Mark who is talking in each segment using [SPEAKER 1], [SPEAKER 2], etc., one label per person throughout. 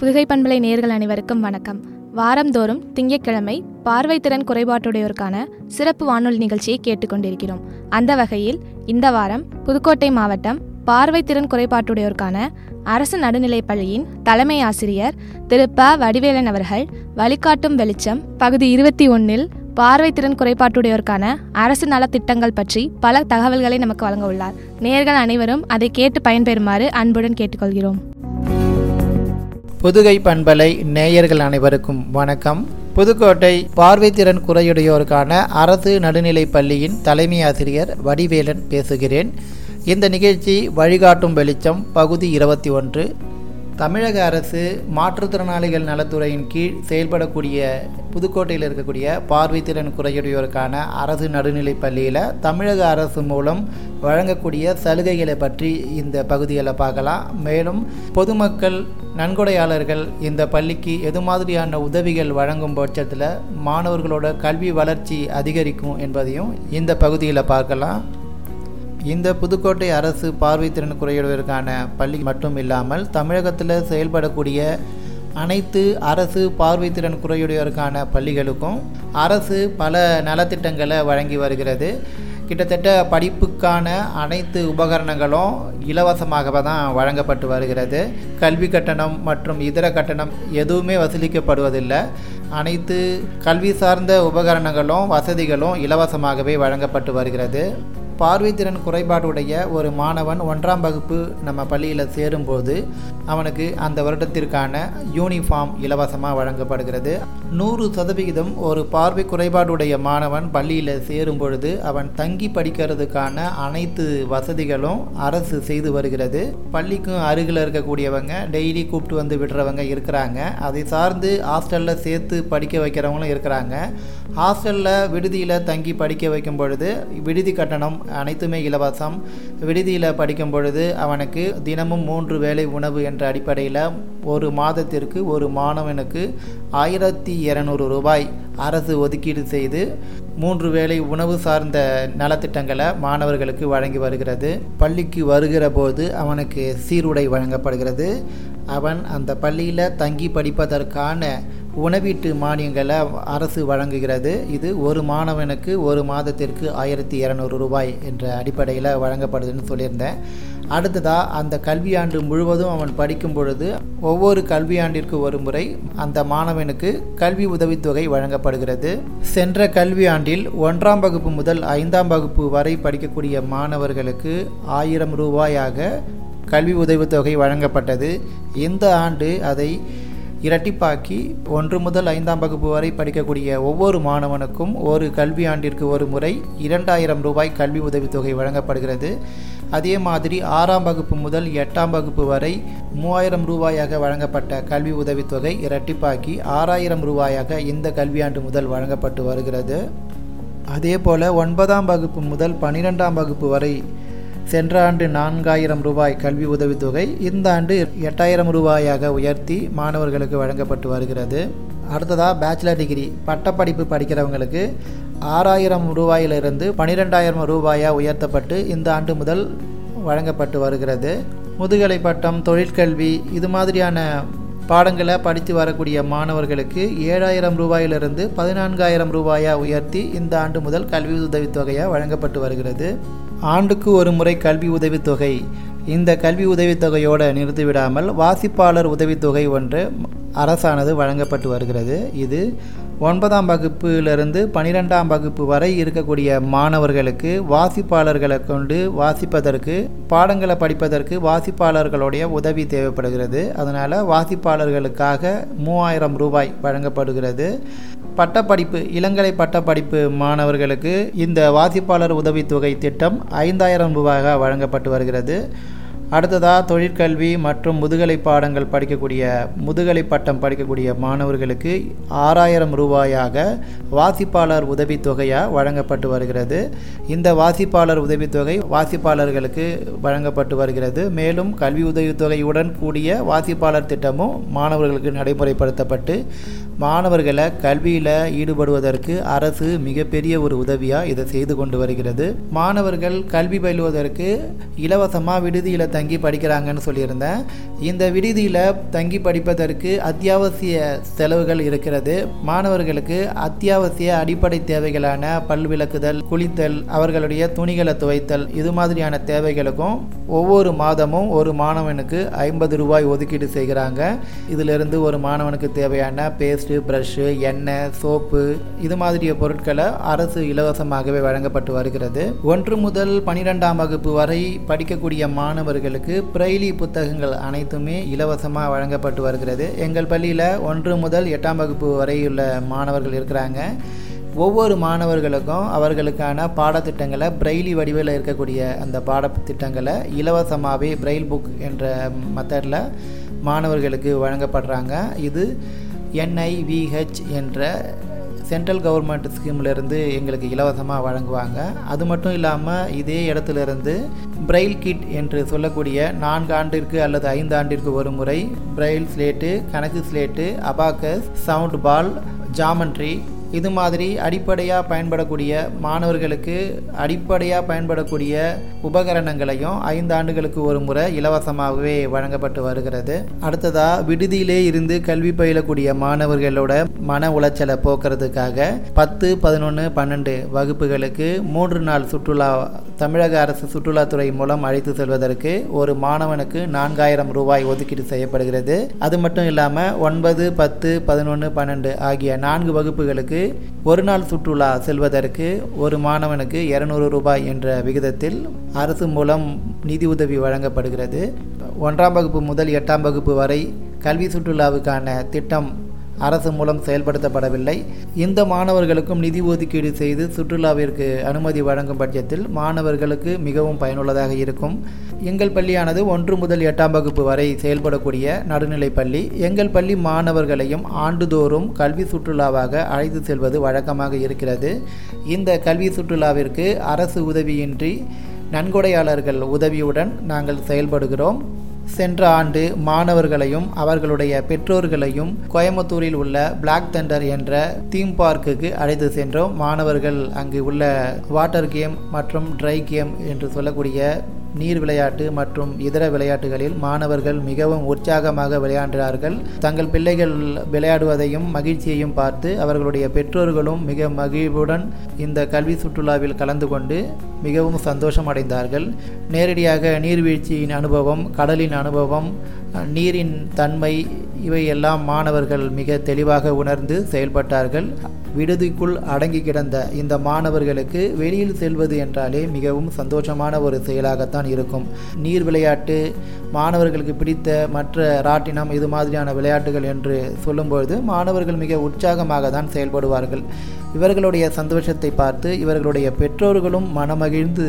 [SPEAKER 1] புதுகை பண்பலை நேயர்கள் அனைவருக்கும் வணக்கம். வாரந்தோறும் திங்கட்கிழமை பார்வைத்திறன் குறைபாட்டுடையோருக்கான சிறப்பு வானொலி நிகழ்ச்சியை கேட்டுக்கொண்டிருக்கிறோம். அந்த வகையில் இந்த வாரம் புதுக்கோட்டை மாவட்டம் பார்வைத்திறன் குறைபாட்டுடையோருக்கான அரசு நடுநிலைப்பள்ளியின் தலைமை ஆசிரியர் திரு ப. வடிவேலன் அவர்கள் வழிகாட்டும் வெளிச்சம் பகுதி 21 பார்வைத்திறன் குறைபாட்டுடையோருக்கான அரசு நலத்திட்டங்கள் பற்றி பல தகவல்களை நமக்கு வழங்க உள்ளார். நேயர்கள் அனைவரும் அதை கேட்டு பயன்பெறுமாறு அன்புடன் கேட்டுக்கொள்கிறோம்.
[SPEAKER 2] புதுகை பண்பலை நேயர்கள் அனைவருக்கும் வணக்கம். புதுக்கோட்டை பார்வைத்திறன் குறையுடையோருக்கான அரசு நடுநிலைப் பள்ளியின் தலைமை ஆசிரியர் வடிவேலன் பேசுகிறேன். இந்த நிகழ்ச்சி வழிகாட்டும் வெளிச்சம் பகுதி 21. தமிழக அரசு மாற்றுத்திறனாளிகள் நலத்துறையின் கீழ் செயல்படக்கூடிய புதுக்கோட்டையில் இருக்கக்கூடிய பார்வைத்திறன் குறையுடையோருக்கான அரசு நடுநிலைப் பள்ளியில் தமிழக அரசு மூலம் வழங்கக்கூடிய சலுகைகளை பற்றி இந்த பகுதியில் பார்க்கலாம். மேலும் பொதுமக்கள் நன்கொடையாளர்கள் இந்த பள்ளிக்கு எது மாதிரியான உதவிகள் வழங்கும் பட்சத்தில் மாணவர்களோட கல்வி வளர்ச்சி அதிகரிக்கும் என்பதையும் இந்த பகுதியில் பார்க்கலாம். இந்த புதுக்கோட்டை அரசு பார்வைத்திறன் குறையுடையோருக்கான பள்ளி மட்டும் இல்லாமல் தமிழகத்தில் செயல்படக்கூடிய அனைத்து அரசு பார்வைத்திறன் குறையுடையோருக்கான பள்ளிகளுக்கும் அரசு பல நலத்திட்டங்களை வழங்கி வருகிறது. கிட்டத்தட்ட படிப்புக்கான அனைத்து உபகரணங்களும் இலவசமாக தான் வழங்கப்பட்டு வருகிறது. கல்வி கட்டணம் மற்றும் இதர கட்டணம் எதுவுமே வசூலிக்கப்படுவதில்லை. அனைத்து கல்வி சார்ந்த உபகரணங்களும் வசதிகளும் இலவசமாகவே வழங்கப்பட்டு வருகிறது. பார்வைத்திறன் குறைபாடுடைய ஒரு மாணவன் 1ஆம் வகுப்பு நம்ம பள்ளியில் சேரும்போது அவனுக்கு அந்த வருடத்திற்கான யூனிஃபார்ம் இலவசமாக வழங்கப்படுகிறது. 100% ஒரு பார்வை குறைபாடுடைய மாணவன் பள்ளியில் சேரும் பொழுது அவன் தங்கி படிக்கிறதுக்கான அனைத்து வசதிகளும் அரசு செய்து வருகிறது. பள்ளிக்கும் அருகில் இருக்கக்கூடியவங்க டெய்லி கூப்பிட்டு வந்து விடுறவங்க இருக்கிறாங்க. அதை சார்ந்து ஹாஸ்டலில் சேர்த்து படிக்க வைக்கிறவங்களும் இருக்கிறாங்க. ஹாஸ்டலில் விடுதியில் தங்கி படிக்க வைக்கும் பொழுது விடுதி கட்டணம் அனைத்துமே இலவசம். விடுதியில் படிக்கும் பொழுது அவனுக்கு தினமும் 3 வேளை உணவு என்ற அடிப்படையில் ஒரு மாதத்திற்கு ஒரு மாணவனுக்கு 1200 ரூபாய் அரசு ஒதுக்கீடு செய்து 3 வேளை உணவு சார்ந்த நலத்திட்டங்களை மாணவர்களுக்கு வழங்கி வருகிறது. பள்ளிக்கு வருகிற போது அவனுக்கு சீருடை வழங்கப்படுகிறது. அவன் அந்த பள்ளியில் தங்கி படிப்பதற்கான உணவீட்டு மானியங்களை அரசு வழங்குகிறது. இது ஒரு மாணவனுக்கு ஒரு மாதத்திற்கு 1200 ரூபாய் என்ற அடிப்படையில் வழங்கப்படுதுன்னு சொல்லியிருந்தேன். அடுத்ததாக அந்த கல்வியாண்டு முழுவதும் அவன் படிக்கும் பொழுது ஒவ்வொரு கல்வியாண்டிற்கு ஒரு முறை அந்த மாணவனுக்கு கல்வி உதவித்தொகை வழங்கப்படுகிறது. சென்ற கல்வியாண்டில் 1ஆம் வகுப்பு முதல் 5ஆம் வகுப்பு வரை படிக்கக்கூடிய மாணவர்களுக்கு 1000 ரூபாயாக கல்வி உதவித்தொகை வழங்கப்பட்டது. இந்த ஆண்டு அதை இரட்டிப்பாக்கி 1 முதல் 5ஆம் வகுப்பு வரை படிக்கக்கூடிய ஒவ்வொரு மாணவனுக்கும் ஒரு கல்வியாண்டிற்கு ஒரு முறை 2000 ரூபாய் கல்வி உதவித்தொகை வழங்கப்படுகிறது. அதே மாதிரி 6ஆம் வகுப்பு முதல் 8ஆம் வகுப்பு வரை 3000 ரூபாயாக வழங்கப்பட்ட கல்வி உதவித்தொகை இரட்டிப்பாக்கி 6000 ரூபாயாக இந்த கல்வியாண்டு முதல் வழங்கப்பட்டு வருகிறது. அதே போல் 9ஆம் வகுப்பு முதல் 12ஆம் வகுப்பு வரை சென்ற ஆண்டு 4000 ரூபாய் கல்வி உதவித்தொகை இந்த ஆண்டு 8000 ரூபாயாக உயர்த்தி மாணவர்களுக்கு வழங்கப்பட்டு வருகிறது. அடுத்ததாக பேச்சுலர் டிகிரி பட்டப்படிப்பு படிக்கிறவங்களுக்கு 6000 ரூபாயிலிருந்து 12000 ரூபாயாக உயர்த்தப்பட்டு இந்த ஆண்டு முதல் வழங்கப்பட்டு வருகிறது. முதுகலை பட்டம், தொழிற்கல்வி இது மாதிரியான பாடங்களை படித்து வரக்கூடிய மாணவர்களுக்கு 7000 ரூபாயிலிருந்து 14000 ரூபாயாக உயர்த்தி இந்த ஆண்டு முதல் கல்வி உதவித்தொகையாக வழங்கப்பட்டு வருகிறது. ஆண்டுக்கு ஒரு முறை கல்வி உதவித்தொகை. இந்த கல்வி உதவித்தொகையோடு நிறுத்திவிடாமல் வாசிப்பாளர் உதவித்தொகை ஒன்று அரசானது வழங்கப்பட்டு வருகிறது. இது 9ஆம் வகுப்பிலிருந்து 12ஆம் வகுப்பு வரை இருக்கக்கூடிய மாணவர்களுக்கு வாசிப்பாளர்களை கொண்டு வாசிப்பதற்கு பாடங்களை படிப்பதற்கு வாசிப்பாளர்களுடைய உதவி தேவைப்படுகிறது. அதனால் வாசிப்பாளர்களுக்காக 3000 ரூபாய் வழங்கப்படுகிறது. பட்டப்படிப்பு இளங்கலை பட்டப்படிப்பு மாணவர்களுக்கு இந்த வாசிப்பாளர் உதவித்தொகை திட்டம் 5000 ரூபாயாக வழங்கப்பட்டு வருகிறது. அடுத்ததாக தொழிற்கல்வி மற்றும் முதுகலை பாடங்கள் படிக்கக்கூடிய முதுகலை பட்டம் படிக்கக்கூடிய மாணவர்களுக்கு 6000 ரூபாயாக வாசிப்பாளர் உதவித்தொகையாக வழங்கப்பட்டு வருகிறது. இந்த வாசிப்பாளர் உதவித்தொகை வாசிப்பாளர்களுக்கு வழங்கப்பட்டு வருகிறது. மேலும் கல்வி உதவித்தொகையுடன் கூடிய வாசிப்பாளர் திட்டமும் மாணவர்களுக்கு நடைமுறைப்படுத்தப்பட்டு மாணவர்களை கல்வியில் ஈடுபடுவதற்கு அரசு மிகப்பெரிய ஒரு உதவியாக இதை செய்து கொண்டு வருகிறது. மாணவர்கள் கல்வி பயிலுவதற்கு இலவசமாக விடுதியில் தங்கி படிக்கிறாங்கன்னு சொல்லியிருந்தேன். இந்த விடுதியில் தங்கி படிப்பதற்கு அத்தியாவசிய செலவுகள் இருக்கிறது. மாணவர்களுக்கு அத்தியாவசிய அடிப்படை தேவைகளான பல்விளக்குதல், குளித்தல், அவர்களுடைய துணிகளை துவைத்தல், இது மாதிரியான தேவைகளுக்கும் ஒவ்வொரு மாதமும் ஒரு மாணவனுக்கு 50 ரூபாய் ஒதுக்கீடு செய்கிறாங்க. இதிலிருந்து ஒரு மாணவனுக்கு தேவையான பேஸ்ட்டு, ப்ரஷ்ஷு, எண்ணெய், சோப்பு, இது மாதிரிய பொருட்களை அரசு இலவசமாகவே வழங்கப்பட்டு வருகிறது. 1 முதல் 12ஆம் வகுப்பு வரை படிக்கக்கூடிய மாணவர்களுக்கு பிரெய்லி புத்தகங்கள் அனைத்துமே இலவசமாக வழங்கப்பட்டு வருகிறது. எங்கள் பள்ளியில் 1 முதல் 8ஆம் வகுப்பு வரையுள்ள மாணவர்கள் இருக்கிறாங்க. ஒவ்வொரு மாணவர்களுக்கும் அவர்களுக்கான பாடத்திட்டங்களை பிரெய்லி வடிவில் இருக்கக்கூடிய அந்த பாடத்திட்டங்களை இலவசமாகவே பிரெயில் புக் என்ற மெத்தடில் மாணவர்களுக்கு வழங்கப்படுறாங்க. இது NIVH என்ற சென்ட்ரல் கவர்மெண்ட் ஸ்கீமிலிருந்து எங்களுக்கு இலவசமாக வழங்குவாங்க. அது மட்டும் இல்லாமல் இதே இடத்துலேருந்து பிரெயில் கிட் என்று சொல்லக்கூடிய 4 ஆண்டிற்கு அல்லது 5 ஆண்டிற்கு ஒரு முறை பிரெயில் ஸ்லேட்டு, கணக்கு slate, abacus, sound ball, geometry, இது மாதிரி அடிப்படையாக பயன்படக்கூடிய மாணவர்களுக்கு அடிப்படையாக பயன்படக்கூடிய உபகரணங்களையும் 5 ஆண்டுகளுக்கு ஒரு முறை இலவசமாகவே வழங்கப்பட்டு வருகிறது. அடுத்ததாக விடுதியிலே இருந்து கல்வி பயிலக்கூடிய மாணவர்களோட மன உளைச்சலை போக்குறதுக்காக 10, 11, 12 வகுப்புகளுக்கு 3 நாள் சுற்றுலா தமிழக அரசு சுற்றுலாத்துறை மூலம் அழைத்து செல்வதற்கு ஒரு மாணவனுக்கு 4000 ரூபாய் ஒதுக்கீடு செய்யப்படுகிறது. அது மட்டும் இல்லாமல் 9, 10, 11, 12 ஆகிய 4 வகுப்புகளுக்கு ஒரு நாள் சுற்றுலா செல்வதற்கு ஒரு மாணவனுக்கு 200 ரூபாய் என்ற விகிதத்தில் அரசு மூலம் நிதி உதவி வழங்கப்படுகிறது. 1ஆம் வகுப்பு முதல் 8ஆம் வகுப்பு வரை கல்வி சுற்றுலாவுக்கான திட்டம் அரசு மூலம் செயல்படுத்தப்படவில்லை. இந்த மாணவர்களுக்கும் நிதி ஒதுக்கீடு செய்து சுற்றுலாவிற்கு அனுமதி வழங்கும் பட்சத்தில் மாணவர்களுக்கு மிகவும் பயனுள்ளதாக இருக்கும். எங்கள் பள்ளியானது 1 முதல் 8ஆம் வகுப்பு வரை செயல்படக்கூடிய நடுநிலை பள்ளி. எங்கள் பள்ளி மாணவர்களையும் ஆண்டுதோறும் கல்வி சுற்றுலாவாக அழைத்து செல்வது வழக்கமாக இருக்கிறது. இந்த கல்வி சுற்றுலாவிற்கு அரசு உதவியின்றி நன்கொடையாளர்கள் உதவியுடன் நாங்கள் செயல்படுகிறோம். சென்ற ஆண்டு மாணவர்களையும் அவர்களுடைய பெற்றோர்களையும் கோயம்புத்தூரில் உள்ள பிளாக் தண்டர் என்ற தீம் பார்க்குக்கு அழைத்து சென்றோம். மாணவர்கள் அங்கு உள்ள வாட்டர் கேம் மற்றும் ட்ரை கேம் என்று சொல்லக்கூடிய நீர் விளையாட்டு மற்றும் இதர விளையாட்டுகளில் மாணவர்கள் மிகவும் உற்சாகமாக விளையாடுகிறார்கள். தங்கள் பிள்ளைகள் விளையாடுவதையும் மகிழ்ச்சியையும் பார்த்து அவர்களுடைய பெற்றோர்களும் மிக மகிழ்வுடன் இந்த கல்வி சுற்றுலாவில் கலந்து கொண்டு மிகவும் சந்தோஷம் அடைந்தார்கள். நேரடியாக நீர்வீழ்ச்சியின் அனுபவம், கடலின் அனுபவம், நீரின் தன்மை இவையெல்லாம் மாணவர்கள் மிக தெளிவாக உணர்ந்து செயல்பட்டார்கள். விடுதிக்குள் அடங்கி கிடந்த இந்த மாணவர்களுக்கு வெளியில் செல்வது என்றாலே மிகவும் சந்தோஷமான ஒரு செயலாகத்தான் இருக்கும். நீர் விளையாட்டு, மாணவர்களுக்கு பிடித்த மற்ற ராட்டினம், இது மாதிரியான விளையாட்டுகள் என்று சொல்லும்பொழுது மாணவர்கள் மிக உற்சாகமாக தான் செயல்படுவார்கள். இவர்களுடைய சந்தோஷத்தை பார்த்து இவர்களுடைய பெற்றோர்களும் மனமகிழ்ந்து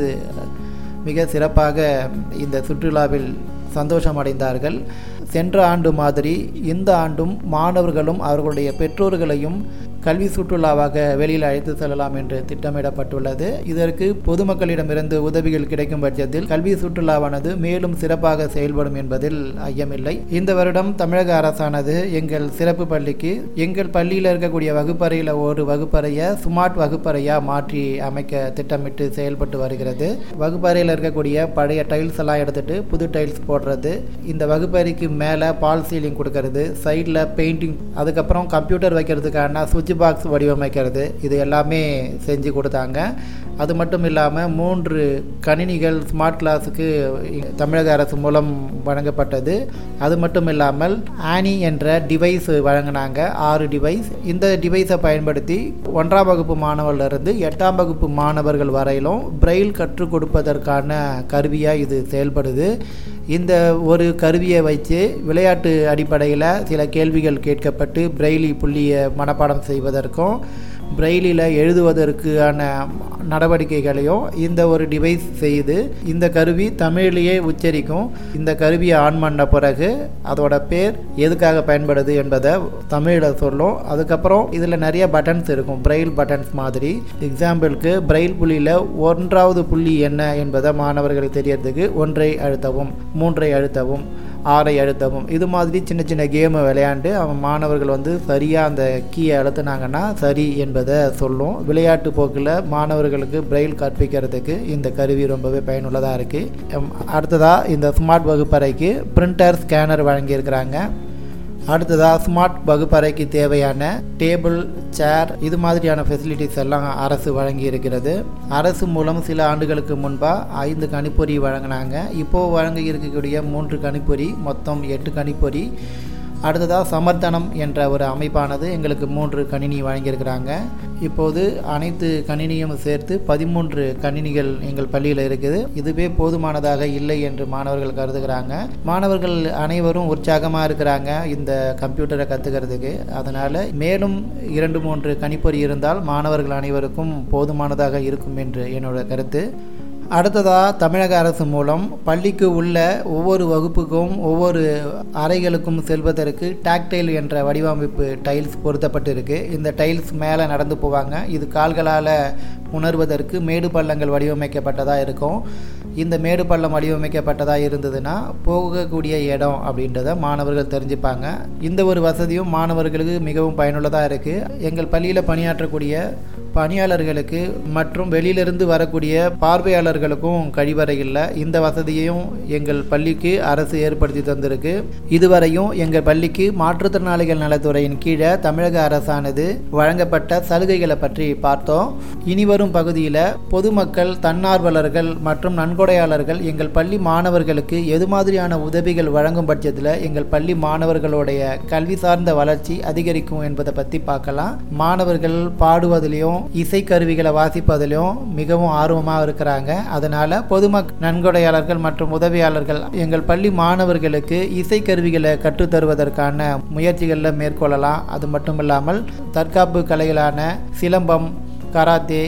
[SPEAKER 2] மிக சிறப்பாக இந்த சுற்றுலாவில் சந்தோஷம் அடைந்தார்கள். சென்ற ஆண்டு மாதிரி இந்த ஆண்டும் மாணவர்களும் அவர்களுடைய பெற்றோர்களையும் கல்வி சுற்றுலாவாக வெளியில் அழைத்து செல்லலாம் என்று திட்டமிடப்பட்டுள்ளது. இதற்கு பொதுமக்களிடமிருந்து உதவிகள் கிடைக்கும் பட்சத்தில் கல்வி சுற்றுலாவானது மேலும் சிறப்பாக செயல்படும் என்பதில் ஐயமில்லை. இந்த வருடம் தமிழக அரசானது எங்கள் சிறப்பு பள்ளிக்கு எங்கள் பள்ளியில் இருக்கக்கூடிய வகுப்பறையில் ஒரு வகுப்பறையை ஸ்மார்ட் வகுப்பறையாக மாற்றி அமைக்க திட்டமிட்டு செயல்பட்டு வருகிறது. வகுப்பறையில் இருக்கக்கூடிய பழைய டைல்ஸ் எல்லாம் எடுத்துட்டு புது டைல்ஸ் போடுறது, இந்த வகுப்பறைக்கு மேலே பால் சீலிங் கொடுக்கறது, சைடில் பெயிண்டிங், அதுக்கப்புறம் கம்ப்யூட்டர் வைக்கிறதுக்கான சுவிட்ச் பாக்ஸ் வடிவமைக்கிறது, இது எல்லாமே செஞ்சு கொடுத்தாங்க. அது மட்டும் இல்லாமல் 3 கணினிகள் ஸ்மார்ட் கிளாஸுக்கு தமிழக அரசு மூலம் வழங்கப்பட்டது. அது மட்டும் இல்லாமல் ஆனி என்ற டிவைஸ் வழங்கினாங்க, 6 டிவைஸ். இந்த டிவைஸை பயன்படுத்தி 1ஆம் வகுப்பு மாணவர்களிருந்து 8ஆம் வகுப்பு மாணவர்கள் வரையிலும் பிரெயில் கற்றுக் கொடுப்பதற்கான கருவியாக இது செயல்படுது. இந்த ஒரு கருவியை வைத்து விளையாட்டு அடிப்படையில் சில கேள்விகள் கேட்கப்பட்டு பிரெய்லி புள்ளியை மனப்பாடம் செய்வதற்கும் பிரெயிலில் எழுதுவதற்கான நடவடிக்கைகளையும் இந்த ஒரு டிவைஸ் செய்து இந்த கருவி தமிழிலேயே உச்சரிக்கும். இந்த கருவியை ஆன் பண்ண பிறகு அதோட பேர் எதுக்காக பயன்படுது என்பதை தமிழில் சொல்லும். அதுக்கப்புறம் இதில் நிறைய பட்டன்ஸ் இருக்கும், பிரெயில் பட்டன்ஸ் மாதிரி. எக்ஸாம்பிளுக்கு பிரெயில் புள்ளியில் 1வது புள்ளி என்ன என்பதை மாணவர்களுக்கு தெரியறதுக்கு 1ஐ அழுத்தவும், 3ஐ அழுத்தவும், 6ஐ அழுத்தவும், இது மாதிரி சின்ன சின்ன கேமை விளையாண்டு மாணவர்கள் சரியாக அந்த கீயை அழுத்தினாங்கன்னா சரி என்பதை சொல்லும். விளையாட்டு போக்கில் மாணவர்களுக்கு பிரெயில் கற்பிக்கிறதுக்கு இந்த கருவி ரொம்பவே பயனுள்ளதாக இருக்குது. அடுத்ததாக இந்த ஸ்மார்ட் வகுப்பறைக்கு பிரிண்டர், ஸ்கேனர் வழங்கியிருக்கிறாங்க. அடுத்ததாக ஸ்மார்ட் வகுப்பறைக்கு தேவையான டேபிள், சேர், இது மாதிரியான ஃபெசிலிட்டிஸ் எல்லாம் அரசு வழங்கி இருக்கிறது. அரசு மூலம் சில ஆண்டுகளுக்கு முன்பாக 5 கணிப்பொறி வழங்கினாங்க. இப்போது வழங்கி இருக்கக்கூடிய 3 கணிப்பொறி, மொத்தம் 8 கணிப்பொறி. அடுத்ததாக சமர்த்தனம் என்ற ஒரு அமைப்பானது எங்களுக்கு 3 கணினி வழங்கியிருக்கிறாங்க. இப்போது அனைத்து கணினியும் சேர்த்து 13 கணினிகள் எங்கள் பள்ளியில் இருக்குது. இதுவே போதுமானதாக இல்லை என்று மாணவர்கள் கருதுகிறாங்க. மாணவர்கள் அனைவரும் உற்சாகமாக இருக்கிறாங்க இந்த கம்ப்யூட்டரை கற்றுக்கிறதுக்கு. அதனால் மேலும் 2-3 கணிப்பொறி இருந்தால் மாணவர்கள் அனைவருக்கும் போதுமானதாக இருக்கும் என்று என்னோட கருத்து. அடுத்ததாக தமிழக அரசு மூலம் பள்ளிக்கு உள்ள ஒவ்வொரு வகுப்புக்கும் ஒவ்வொரு அறைகளுக்கும் செல்வதற்கு டாக்டைல் என்ற வடிவமைப்பு டைல்ஸ் பொருத்தப்பட்டிருக்கு. இந்த டைல்ஸ் மேலே நடந்து போவாங்க. இது கால்களால் உணர்வதற்கு மேடு பள்ளங்கள் வடிவமைக்கப்பட்டதாக இருக்கும். இந்த மேடு பள்ளம் வடிவமைக்கப்பட்டதாக இருந்ததுன்னா போகக்கூடிய இடம் அப்படின்றத மாணவர்கள் தெரிஞ்சுப்பாங்க. இந்த ஒரு வசதியும் மாணவர்களுக்கு மிகவும் பயனுள்ளதாக இருக்குது. எங்கள் பள்ளியில் பணியாற்றக்கூடிய பணியாளர்களுக்கு மற்றும் வெளியிலிருந்து வரக்கூடிய பார்வையாளர்களுக்கும் கழிவறை இல்லை. இந்த வசதியையும் எங்கள் பள்ளிக்கு அரசு ஏற்படுத்தி தந்திருக்கு. இதுவரையும் எங்கள் பள்ளிக்கு மாற்றுத்திறனாளிகள் நலத்துறையின் கீழே தமிழக அரசானது வழங்கப்பட்ட சலுகைகளை பற்றி பார்த்தோம். இனிவரும் பகுதியில் பொதுமக்கள், தன்னார்வலர்கள் மற்றும் நன்கொடையாளர்கள் எங்கள் பள்ளி மாணவர்களுக்கு எது மாதிரியான உதவிகள் வழங்கும் பட்சத்தில் எங்கள் பள்ளி மாணவர்களுடைய கல்வி சார்ந்த வளர்ச்சி அதிகரிக்கும் என்பதை பற்றி பார்க்கலாம். மாணவர்கள் பாடுவதிலையும் இசைக்கருவிகளை வாசிப்பதிலும் மிகவும் ஆர்வமாக இருக்கிறாங்க. அதனால பொதுமக்கள், நன்கொடையாளர்கள் மற்றும் உதவியாளர்கள் எங்கள் பள்ளி மாணவர்களுக்கு இசைக்கருவிகளை கற்றுத்தருவதற்கான முயற்சிகளில் மேற்கொள்ளலாம். அது மட்டும் இல்லாமல் தற்காப்பு கலைகளான சிலம்பம், கராத்தே,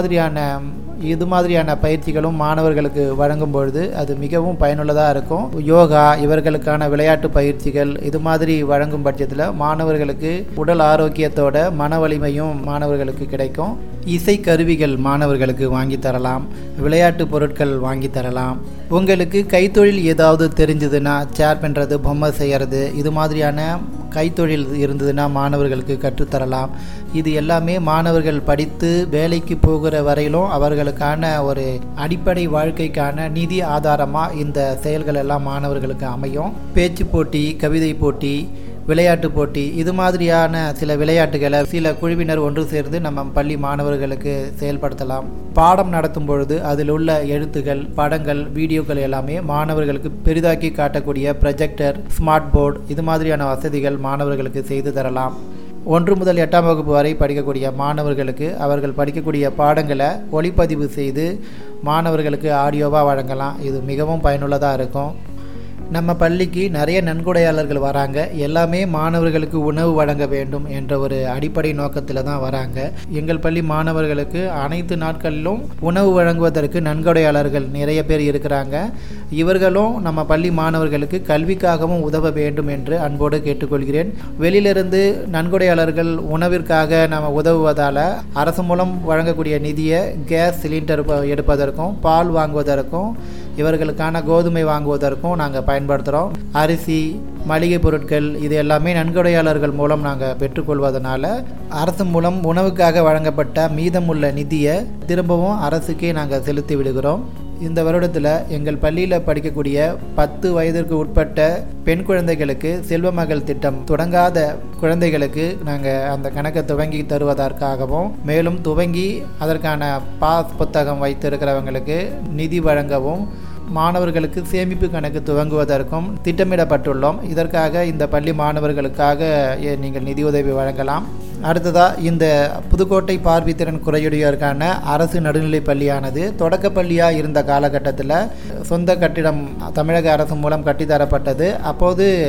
[SPEAKER 2] இது மாதிரியான பயிற்சிகளும் மாணவர்களுக்கு வழங்கும் பொழுது அது மிகவும் பயனுள்ளதாக இருக்கும். யோகா, இவர்களுக்கான விளையாட்டு பயிற்சிகள் இது மாதிரி வழங்கும் பட்சத்தில் மாணவர்களுக்கு உடல் ஆரோக்கியத்தோட மன வலிமையும் மாணவர்களுக்கு கிடைக்கும். இசை கருவிகள் மாணவர்களுக்கு வாங்கி தரலாம், விளையாட்டு பொருட்கள் வாங்கி தரலாம். உங்களுக்கு கைத்தொழில் ஏதாவது தெரிஞ்சதுன்னா, சேர் பண்ணுறது, பொம்மை செய்கிறது, இது மாதிரியான கைத்தொழில் இருந்ததுன்னா மாணவர்களுக்கு கற்றுத்தரலாம். இது எல்லாமே மாணவர்கள் படித்து வேலைக்கு போகிற வரையிலும் அவர்களுக்கான ஒரு அடிப்படை வாழ்க்கைக்கான நிதி ஆதாரமாக இந்த செயல்கள் எல்லாம் மாணவர்களுக்கு அமையும். பேச்சு போட்டி, கவிதை போட்டி, விளையாட்டு போட்டி, இது மாதிரியான சில விளையாட்டுகளை சில குழுவினர் ஒன்று சேர்ந்து நம்ம பள்ளி மாணவர்களுக்கு செயல்படுத்தலாம். பாடம் நடத்தும் பொழுது அதில் உள்ள எழுத்துகள், படங்கள், வீடியோக்கள் எல்லாமே மாணவர்களுக்கு பெரிதாக்கி காட்டக்கூடிய ப்ரொஜெக்டர், ஸ்மார்ட் போர்டு, இது மாதிரியான வசதிகள் மாணவர்களுக்கு செய்து தரலாம். 1 முதல் 8ஆம் வகுப்பு வரை படிக்கக்கூடிய மாணவர்களுக்கு அவர்கள் படிக்கக்கூடிய பாடங்களை ஒளிப்பதிவு செய்து மாணவர்களுக்கு ஆடியோவாக வழங்கலாம். இது மிகவும் பயனுள்ளதாக இருக்கும். நம்ம பள்ளிக்கு நிறைய நன்கொடையாளர்கள் வராங்க. எல்லாமே மாணவர்களுக்கு உணவு வழங்க வேண்டும் என்ற ஒரு அடிப்படை நோக்கத்தில் தான் வராங்க. எங்கள் பள்ளி மாணவர்களுக்கு அனைத்து நாட்களிலும் உணவு வழங்குவதற்கு நன்கொடையாளர்கள் நிறைய பேர் இருக்கிறாங்க. இவர்களும் நம்ம பள்ளி மாணவர்களுக்கு கல்விக்காகவும் உதவ வேண்டும் என்று அன்போடு கேட்டுக்கொள்கிறேன். வெளியிலிருந்து நன்கொடையாளர்கள் உணவிற்காக நம்ம உதவுவதால் அரசு மூலம் வழங்கக்கூடிய நிதியை கேஸ் சிலிண்டர் எடுப்பதற்கும், பால் வாங்குவதற்கும், இவர்களுக்கான கோதுமை வாங்குவதற்கும் நாங்கள் பயன்படுத்துகிறோம். அரிசி, மளிகை பொருட்கள், இது எல்லாமே நன்கொடையாளர்கள் மூலம் நாங்கள் பெற்றுக்கொள்வதனால அரசு மூலம் உணவுக்காக வழங்கப்பட்ட மீதமுள்ள நிதியை திரும்பவும் அரசுக்கே நாங்கள் செலுத்தி விடுகிறோம். இந்த வருடத்தில் எங்கள் பள்ளியில் படிக்கக்கூடிய 10 வயதிற்கு உட்பட்ட பெண் குழந்தைகளுக்கு செல்வமகள் திட்டம் தொடங்காத குழந்தைகளுக்கு நாங்கள் அந்த கணக்கை துவங்கி தருவதற்காகவும், மேலும் துவங்கி அதற்கான பாஸ் புத்தகம் வைத்திருக்கிறவங்களுக்கு நிதி வழங்கவும், மாணவர்களுக்கு சேமிப்பு கணக்கு துவங்குவதற்கும் திட்டமிடப்பட்டுள்ளோம். இதற்காக இந்த பள்ளி மாணவர்களுக்காக நீங்கள் நிதியுதவி வழங்கலாம். அடுத்ததாக, இந்த புதுக்கோட்டை பார்வைத்திறன் குறையுடையோருக்கான அரசு நடுநிலைப் பள்ளியானது தொடக்கப்பள்ளியாக இருந்த காலகட்டத்தில் சொந்த கட்டிடம் தமிழக அரசு மூலம் கட்டித்தரப்பட்டது. அப்போது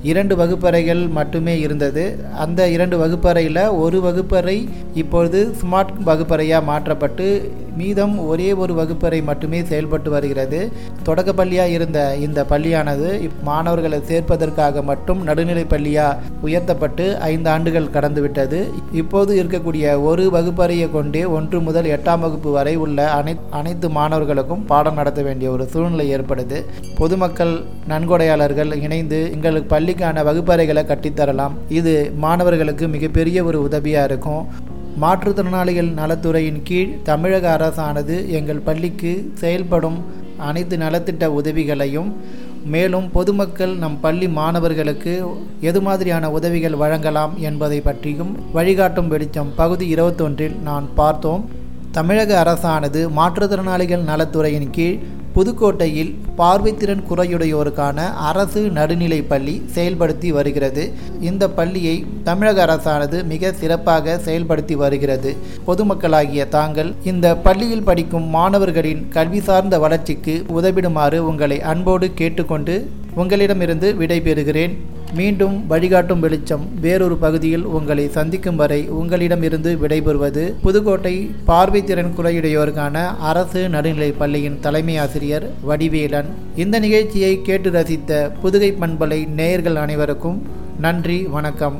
[SPEAKER 2] 2 வகுப்பறைகள் மட்டுமே இருந்தது. அந்த 2 வகுப்பறையில் ஒரு வகுப்பறை இப்பொழுது ஸ்மார்ட் வகுப்பறையாக மாற்றப்பட்டு மீதம் ஒரே ஒரு வகுப்பறை மட்டுமே செயல்பட்டு வருகிறது. தொடக்க பள்ளியாக இருந்த இந்த பள்ளியானது மாணவர்களை சேர்ப்பதற்காக மட்டும் நடுநிலை பள்ளியாக உயர்த்தப்பட்டு 5 ஆண்டுகள் கடந்துவிட்டது. இப்போது இருக்கக்கூடிய ஒரு வகுப்பறையை கொண்டே 1 முதல் 8ஆம் வகுப்பு வரை உள்ள அனைத்து மாணவர்களுக்கும் பாடம் நடத்த வேண்டிய ஒரு சூழ்நிலை ஏற்படுது. பொதுமக்கள் நன்கொடையாளர்கள் இணைந்து எங்களுக்கு பள்ளிக்கான வகுப்பறைகளை கட்டித்தரலாம். இது மாணவர்களுக்கு மிகப்பெரிய ஒரு உதவியாக இருக்கும். மாற்றுத்திறனாளிகள் நலத்துறையின் கீழ் தமிழக அரசானது எங்கள் பள்ளிக்கு செயல்படும் அனைத்து நலத்திட்ட உதவிகளையும் மேலும் பொதுமக்கள் நம் பள்ளி மாணவர்களுக்கு எது மாதிரியான உதவிகள் வழங்கலாம் என்பதை பற்றியும் வழிகாட்டும் வெளிச்சம் பகுதி 21இல் நான் பார்த்தோம். தமிழக அரசானது மாற்றுத்திறனாளிகள் நலத்துறையின் கீழ் புதுக்கோட்டையில் பார்வைத்திறன் குறையுடையோருக்கான அரசு நடுநிலை பள்ளி செயல்படுத்தி வருகிறது. இந்த பள்ளியை தமிழக அரசானது மிக சிறப்பாக செயல்படுத்தி வருகிறது. பொதுமக்களாகிய தாங்கள் இந்த பள்ளியில் படிக்கும் மாணவர்களின் கல்வி சார்ந்த வளர்ச்சிக்கு உதவிடுமாறு உங்களை அன்போடு கேட்டுக்கொண்டு உங்களிடமிருந்து விடைபெறுகிறேன். மீண்டும் வழிகாட்டும் வெளிச்சம் வேறொரு பகுதியில் உங்களை சந்திக்கும் வரை உங்களிடமிருந்து விடைபெறுவது புதுக்கோட்டை பார்வைத்திறன் குறையுடையோருக்கான அரசு நடுநிலை பள்ளியின் தலைமை ஆசிரியர் வடிவேலன். இந்த நிகழ்ச்சியை கேட்டு ரசித்த புதுகை பண்பலை நேயர்கள் அனைவருக்கும் நன்றி, வணக்கம்.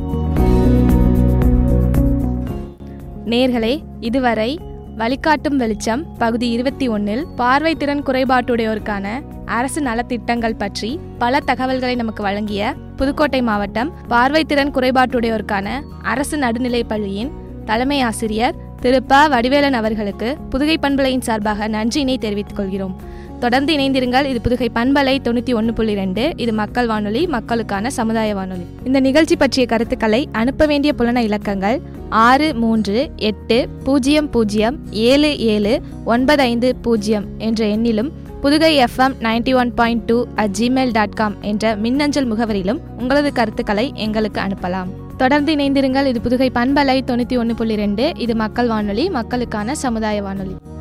[SPEAKER 1] நேயர்களே, இதுவரை வழிகாட்டும் வெளிச்சம் பகுதி 21இல் பார்வைத்திறன் குறைபாட்டுடையோருக்கான அரசு நலத்திட்டங்கள் பற்றி பல தகவல்களை நமக்கு வழங்கிய புதுக்கோட்டை மாவட்டம் பார்வைத்திறன் குறைபாட்டுடையோருக்கான அரசு நடுநிலை பள்ளியின் தலைமை ஆசிரியர் திரு ப. வடிவேலன் அவர்களுக்கு புதுகை பண்பலையின் சார்பாக நன்றியினை தெரிவித்துக் கொள்கிறோம். தொடர்ந்து இணைந்திருங்கள். இது புதுகை பண்பலை 91.2. இது மக்கள் வானொலி, மக்களுக்கான சமுதாய வானொலி. இந்த நிகழ்ச்சி பற்றிய கருத்துக்களை அனுப்ப வேண்டிய புலன இலக்கங்கள் 638000779550 என்ற எண்ணிலும் புதுகை FM 91.2 என்ற மின்னஞ்சல் முகவரியிலும் உங்களது கருத்துக்களை எங்களுக்கு அனுப்பலாம். தொடர்ந்து இணைந்திருங்கள். இது புதுகை பண்பலை 91.2. இது மக்கள் வானொலி, மக்களுக்கான சமுதாய வானொலி.